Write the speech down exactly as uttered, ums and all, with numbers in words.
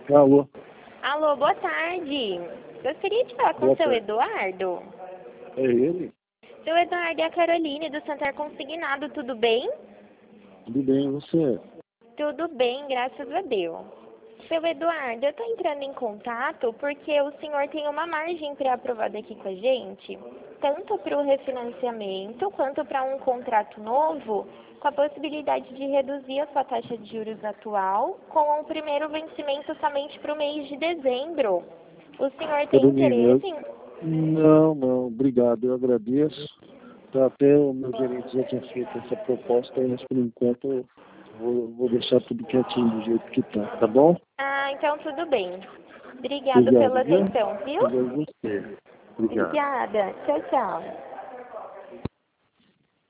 Alô? Alô, boa tarde. Gostaria de falar com Boa o seu tarde. Eduardo. É ele? Seu Eduardo é a Caroline do Santar Consignado, tudo bem? Tudo bem, você? Tudo bem, graças a Deus. Seu Eduardo, eu estou entrando em contato porque o senhor tem uma margem pré-aprovada aqui com a gente, tanto para o refinanciamento quanto para um contrato novo, com a possibilidade de reduzir a sua taxa de juros atual, com o primeiro vencimento somente para o mês de dezembro. O senhor tem Caroline, eu... interesse em... Não, não, obrigado, eu agradeço. Tá, até o meu gerente já tinha feito essa proposta, mas por enquanto eu vou, vou deixar tudo quietinho do jeito que tá, tá bom? Ah, então tudo bem. Obrigado Obrigado, pela viu? atenção, viu? Obrigado a você. Obrigado. Obrigada. Tchau, tchau.